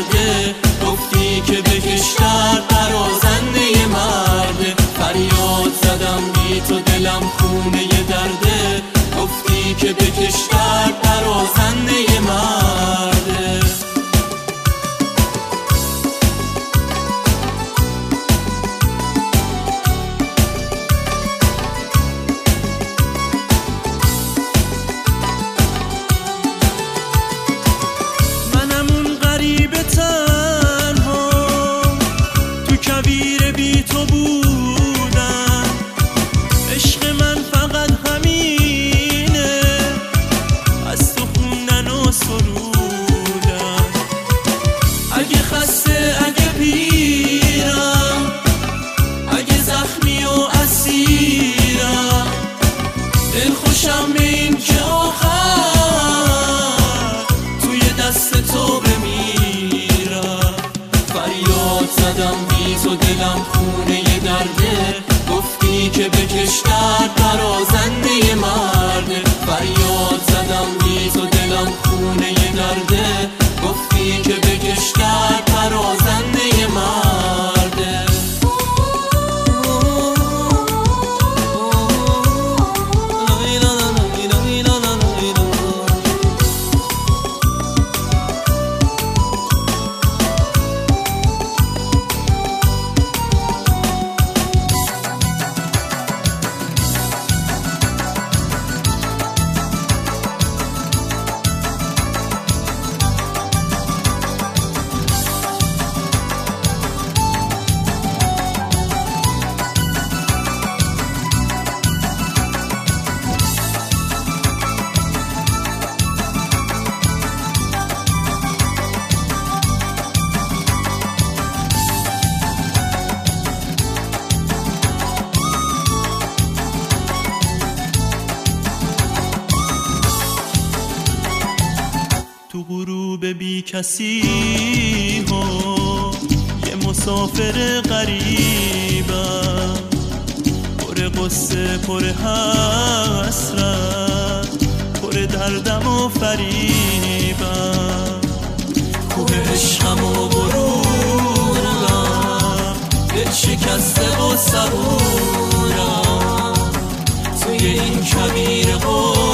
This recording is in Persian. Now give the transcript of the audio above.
درده، گفتی که بکش درد برازنده مرده. فریاد زدم بی تو دلم خونه درده، گفتی که بکش درد برازنده مرده. دلخوشم به این که آخر توی دست تو بمیرم. فریاد زدم بی تو دلم خونه درده، گفتی که بکش درد برازنده مرده. فریاد زدم بی تو دلم خونه درده، گفتی که بکش درد برازنده مرده. تو غروب بی کسی ها یه مسافر غریبم، پر قصه پر حسرت پر دردم و فریبم. کوه عشقم و غرورم دل شکسته و صبورم، توی این کویر